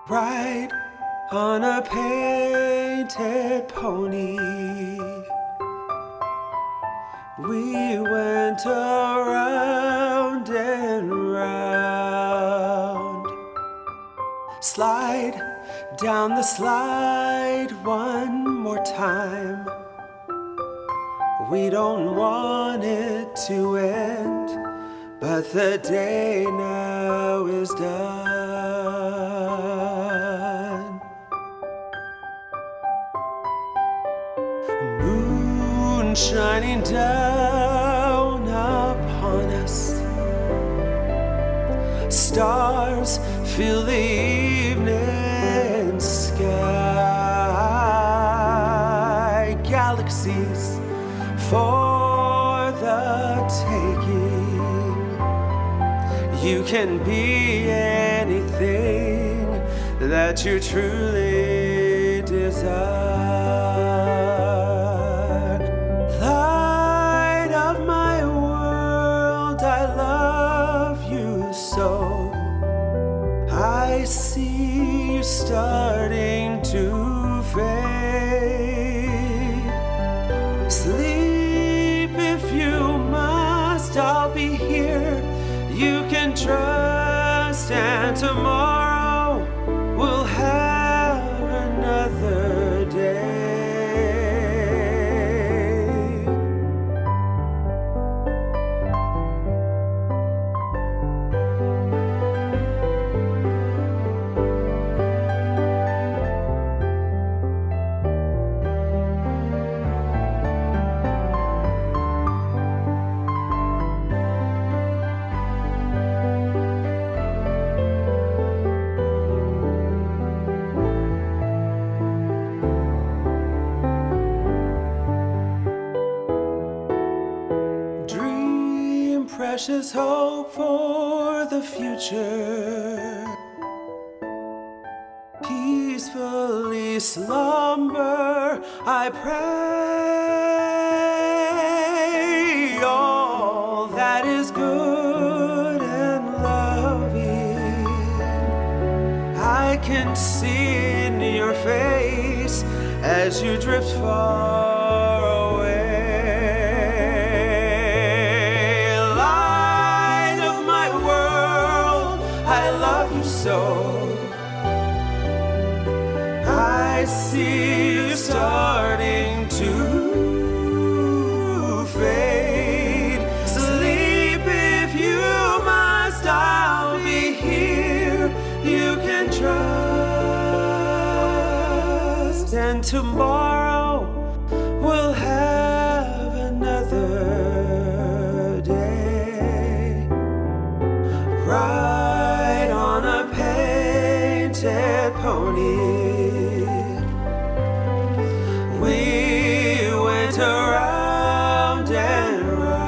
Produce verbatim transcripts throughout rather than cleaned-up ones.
Ride on a painted pony. We went around and round. Slide down the slide one more time. We don't want it to end, but the day now is done. Moon shining down upon us. Stars fill the evening sky. Galaxies for the taking. You can be anything that you truly desire. Light of my world, I love you so. I see you starting to fade. Sleep if you must, I'll be here. You can trust, and tomorrow we'll have another day. Precious hope for the future. Peacefully slumber, I pray. All that is good and loving, I can see in your face as you drift far away. So I see you starting to fade. Sleep if you must, I'll be here. You can trust, and tomorrow we'll have another day. Ride on a painted pony. We went around and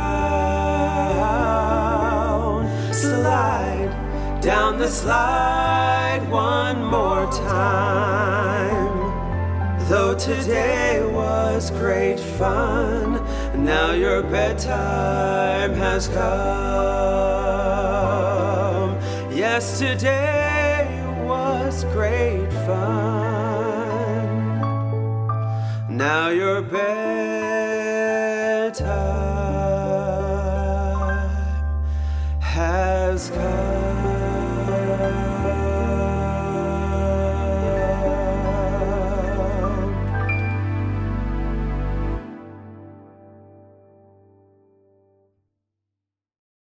round. Slide down the slide one more time. Though today was great fun, now your bedtime has come. Yesterday was great fun. Now your bedtime has come.